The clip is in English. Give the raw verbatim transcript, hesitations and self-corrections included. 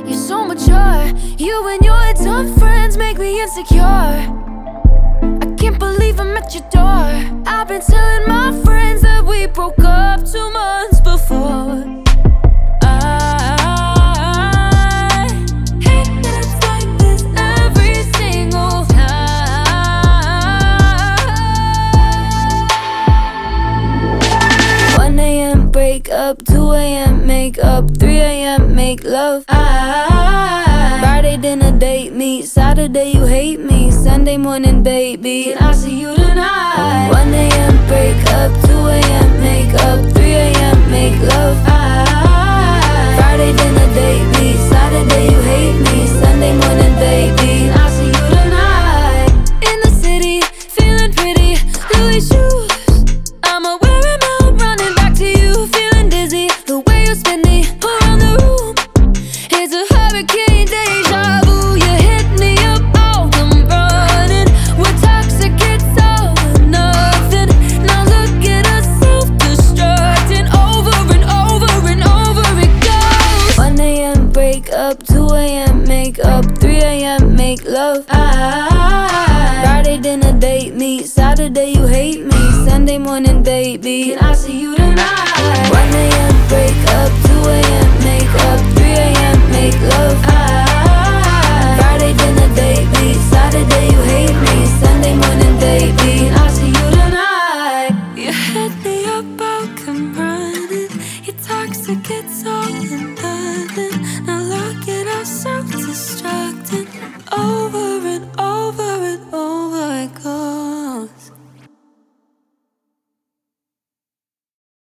You're so mature. You and your dumb friends make me insecure. I can't believe I'm at your door. I've been telling my friends that we broke up two months before. I hate that it's like this every single time. one A M break up, two A M make up, three A M make love. I Friday dinner date me, Saturday you hate me, Sunday morning baby, I'll see you tonight. one A M break up, two A M make up, three A M make love. I Friday dinner date me, Saturday you hate me, Sunday morning baby, I'll see you tonight. In the city, feeling pretty, Louis shoes, I'ma wear them out, running back to you, feeling dizzy. The way you spin me around the room, it's a hurricane, deja vu. You hit me up, oh, I'm running. We're toxic, it's all or nothing. Now look at us self-destructing. Over and over and over it goes. one A M break up, two A M make up, three A M make love. I Friday dinner date me, Saturday you hate me, Sunday morning baby, I'll see you